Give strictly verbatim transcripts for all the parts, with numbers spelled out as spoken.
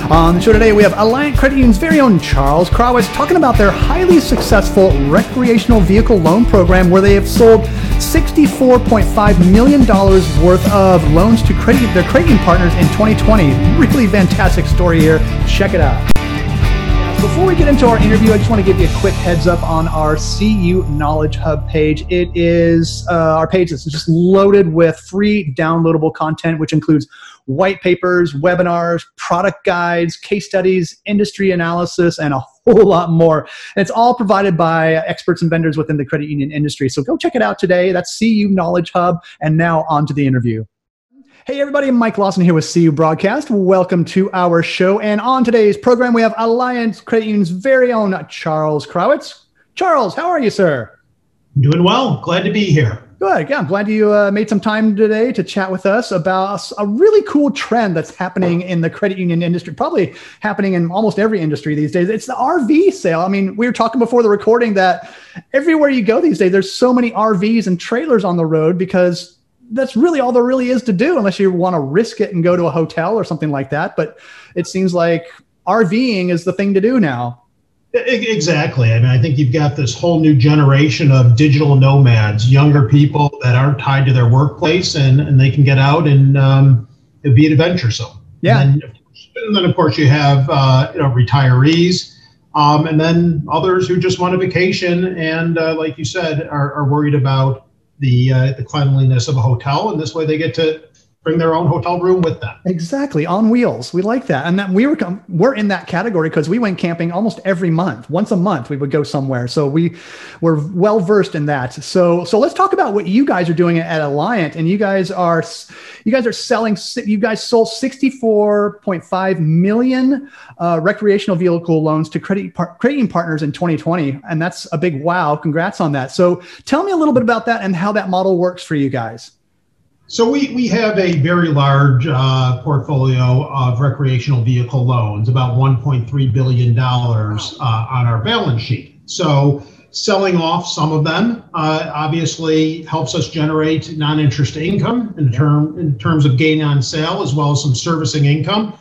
On the show today, we have Alliant Credit Union's very own Charles Krawitz talking about their highly successful recreational vehicle loan program where they have sold sixty-four point five million dollars worth of loans to credit, their credit union partners in twenty twenty. Really fantastic story here. Check it out. Before we get into our interview, I just want to give you a quick heads up on our C U Knowledge Hub page. It is uh, our page that's just loaded with free downloadable content, which includes white papers, webinars, product guides, case studies, industry analysis, and a whole lot more. And it's all provided by experts and vendors within the credit union industry. So go check it out today. That's C U Knowledge Hub. And now on to the interview. Hey everybody, Mike Lawson here with C U Broadcast. Welcome to our show. And on today's program, we have Alliant Credit Union's very own Charles Krawitz. Charles, how are you, sir? Doing well. Glad to be here. Good. Yeah, I'm glad you uh, made some time today to chat with us about a really cool trend that's happening in the credit union industry, probably happening in almost every industry these days. It's the R V sale. I mean, we were talking before the recording that everywhere you go these days, there's so many R Vs and trailers on the road because that's really all there really is to do unless you want to risk it and go to a hotel or something like that. But it seems like RVing is the thing to do now. Exactly. I mean, I think you've got this whole new generation of digital nomads, younger people that aren't tied to their workplace and, and they can get out and um, be adventuresome. Yeah. And then, and then of course, you have uh, you know retirees um, and then others who just want a vacation and, uh, like you said, are, are worried about the uh, the cleanliness of a hotel, and this way they get to bring their own hotel room with them. Exactly, on wheels. We like that, and that we were com- we're in that category because we went camping almost every month. Once a month, we would go somewhere, so we were well versed in that. So so let's talk about what you guys are doing at Alliant, and you guys are you guys are selling. You guys sold sixty-four point five million uh, recreational vehicle loans to credit par- credit union partners in twenty twenty, and that's a big wow. Congrats on that. So tell me a little bit about that and how that model works for you guys. So we, we have a very large uh, portfolio of recreational vehicle loans, about one point three billion dollars uh, on our balance sheet. So selling off some of them uh, obviously helps us generate non-interest income in, term, in terms of gain on sale, as well as some servicing income.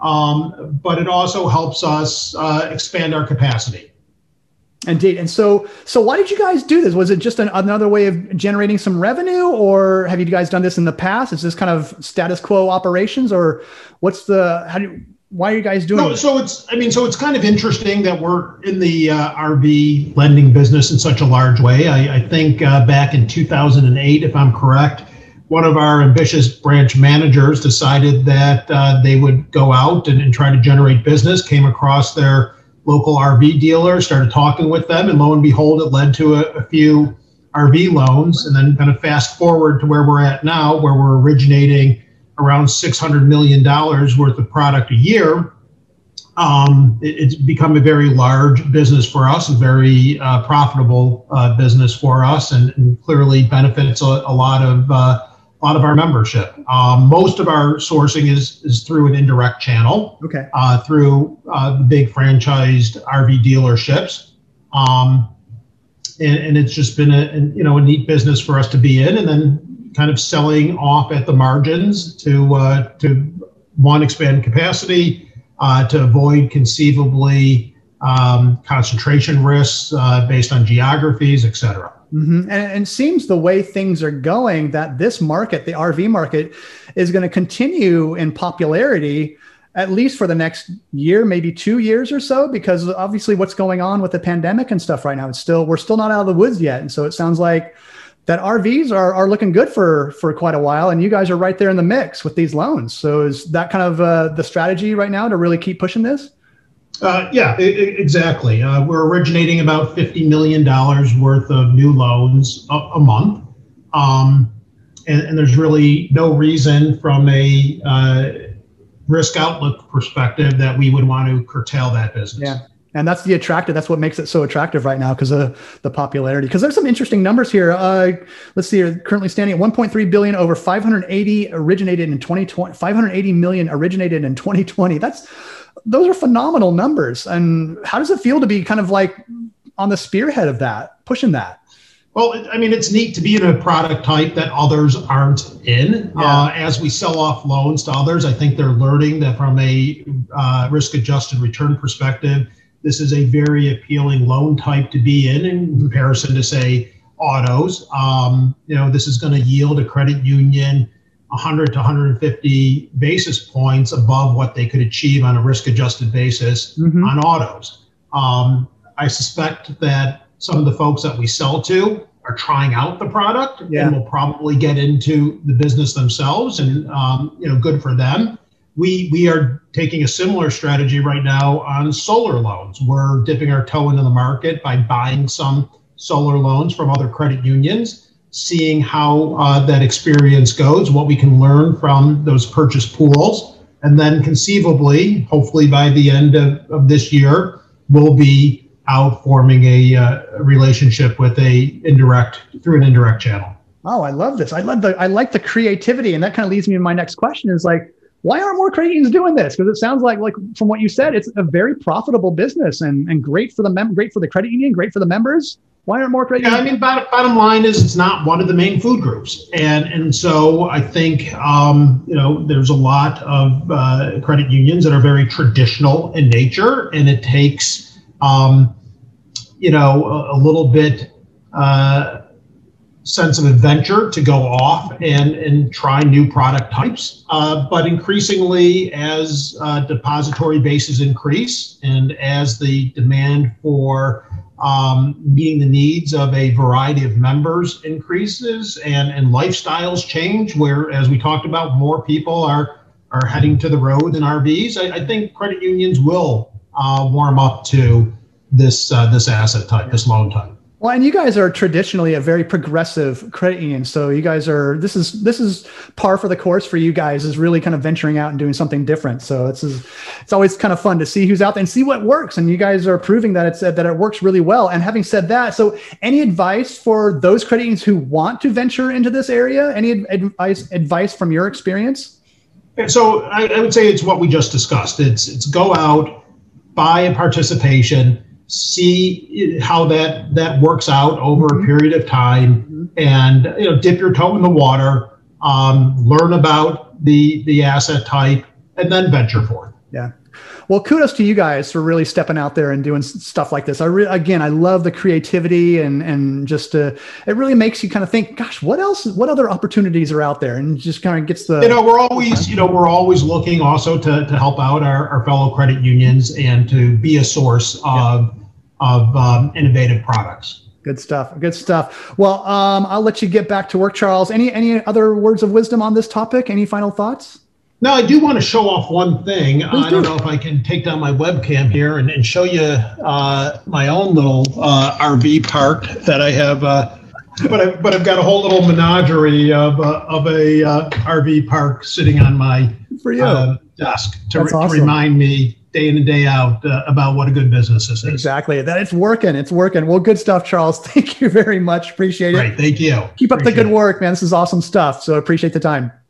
Um, but it also helps us uh, expand our capacity. Indeed. And so, so why did you guys do this? Was it just an, another way of generating some revenue, or have you guys done this in the past? Is this kind of status quo operations, or what's the, how do you, why are you guys doing no, it? So it's, I mean, so it's kind of interesting that we're in the uh, R V lending business in such a large way. I, I think uh, back in two thousand eight, if I'm correct, one of our ambitious branch managers decided that uh, they would go out and, and try to generate business, came across their local R V dealer, started talking with them, and lo and behold, it led to a, a few R V loans. And then kind of fast forward to where we're at now, where we're originating around six hundred million dollars worth of product a year. Um, it, it's become a very large business for us, a very uh, profitable uh, business for us, and, and clearly benefits a, a lot of uh, a lot of our membership. Um, most of our sourcing is is through an indirect channel, okay, uh, through uh, the big franchised R V dealerships, um, and, and it's just been a, a you know a neat business for us to be in, and then kind of selling off at the margins to uh, to one, expand capacity, uh, to avoid conceivably um, concentration risks uh, based on geographies, et cetera. Mm-hmm. And, and it seems the way things are going that this market, the R V market, is going to continue in popularity at least for the next year, maybe two years or so, because obviously what's going on with the pandemic and stuff right now, it's still, we're still not out of the woods yet. And so it sounds like that R Vs are, are looking good for, for quite a while. And you guys are right there in the mix with these loans. So is that kind of uh, the strategy right now to really keep pushing this? Uh, yeah, I- I- exactly. Uh, we're originating about fifty million dollars worth of new loans a, a month. Um, and, and there's really no reason from a uh, risk outlook perspective that we would want to curtail that business. Yeah. And that's the attractive. That's what makes it so attractive right now, because of the popularity. Because there's some interesting numbers here. Uh, let's see, you're currently standing at one point three billion, over five hundred eighty originated in twenty twenty, five hundred eighty million originated in twenty twenty. That's, those are phenomenal numbers. And how does it feel to be kind of like on the spearhead of that, pushing that? Well, I mean, it's neat to be in a product type that others aren't in. Yeah. Uh, as we sell off loans to others, I think they're learning that from a uh, risk-adjusted return perspective, this is a very appealing loan type to be in in comparison to, say, autos. Um, you know, this is going to yield a credit union one hundred to one hundred fifty basis points above what they could achieve on a risk-adjusted basis mm-hmm. on autos. Um, I suspect that some of the folks that we sell to are trying out the product yeah. and will probably get into the business themselves, and um, you know, good for them. We we are taking a similar strategy right now on solar loans. We're dipping our toe into the market by buying some solar loans from other credit unions, seeing how uh, that experience goes, what we can learn from those purchase pools, and then conceivably, hopefully by the end of, of this year, we'll be out forming a uh, relationship with a indirect through an indirect channel. Oh, I love this. I love the I like the creativity, and that kind of leads me to my next question. Is like, why aren't more credit unions doing this? Because it sounds like, like from what you said, it's a very profitable business and, and great for the mem- great for the credit union, great for the members. Why aren't more credit yeah, unions? I mean, bottom, bottom line is it's not one of the main food groups, and and so I think um, you know, there's a lot of uh, credit unions that are very traditional in nature, and it takes um, you know, a, a little bit uh, sense of adventure to go off and, and try new product types. Uh, but increasingly, as uh, depository bases increase and as the demand for um, meeting the needs of a variety of members increases and, and lifestyles change, where, as we talked about, more people are, are heading to the road in R Vs, I, I think credit unions will uh, warm up to this uh, this asset type, this loan type. Well, and you guys are traditionally a very progressive credit union, so you guys are this is this is par for the course for you guys, is really kind of venturing out and doing something different. So it's it's always kind of fun to see who's out there and see what works, and you guys are proving that it's that it works really well. And having said that, so any advice for those credit unions who want to venture into this area? Any advice advice from your experience? So I, I would say it's what we just discussed. It's it's go out, buy a participation, see how that that works out over mm-hmm. a period of time, mm-hmm. and you know, dip your toe in the water, um, learn about the the asset type, and then venture forth. Yeah. Well, kudos to you guys for really stepping out there and doing stuff like this. I re- again, I love the creativity, and and just uh, it really makes you kind of think, gosh, what else? What other opportunities are out there? And just kind of gets the you know we're always you know we're always looking also to to help out our, our fellow credit unions and to be a source of yeah. of um, innovative products. Good stuff. Good stuff. Well, um, I'll let you get back to work, Charles. Any any other words of wisdom on this topic? Any final thoughts? No, I do want to show off one thing. Uh, I don't know if I can take down my webcam here and, and show you uh, my own little uh, R V park that I have. Uh, but, I, but I've got a whole little menagerie of, uh, of a uh, R V park sitting on my For you. Uh, desk to, re- awesome. to remind me day in and day out uh, about what a good business this is. Exactly. That it's working. It's working. Well, good stuff, Charles. Thank you very much. Appreciate it. Great. Thank you. Keep up Appreciate the good it. work, man. This is awesome stuff. So appreciate the time.